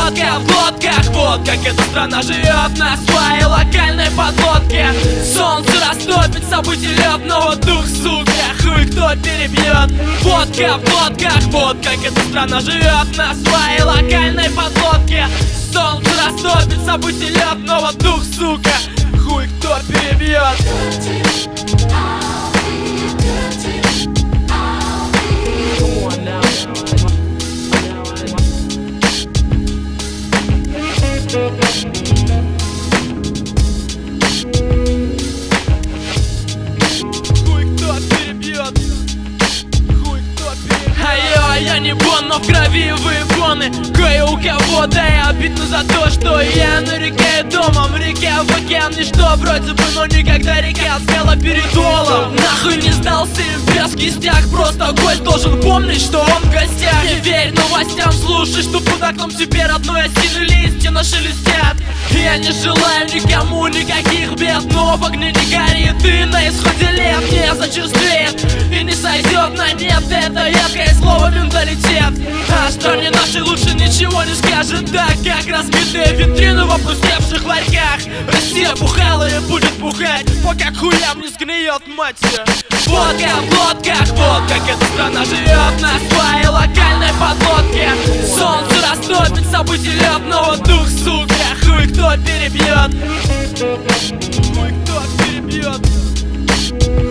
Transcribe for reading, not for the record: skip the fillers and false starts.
водка в глотках. Вот как эта страна живет на своей локальной подлодке. Солнце растопит, событий лед, но вот дух, сука, хуй кто перебьет. Водка в глотках. Вот как эта страна живет на своей локальной подлодке. Солнце растопит, событий лед, но вот дух, сука, хуй кто перебьет. Я не бон, но в крови выгоны. Кое у кого-то я обидно за то, что я на реке домом. В реке в океан ничто вроде бы, но никогда река спела перед долом. Нахуй не сдался имперский стяг, просто гость должен помнить, что он в гостях. Не верь новостям, слушай, что под окном тебе родной осиный листья нашелестят. Я не желаю никому никаких бед, но в огне не горит и на исходе лет не зачувствует и не сойдет на нет. Это яркое слово менталитет. А что мне наши лучше ничего не скажет, так как разбитые витрины в опустевших ларьках. Россия бухала и будет бухать, пока хуям не сгниет, мать ее. Водка в лодках. Вот как эта страна живет на своей локальной подлодке. Солнце растопит, событий лед, но вот дух, сука, хуй кто перебьет. Хуй кто перебьет.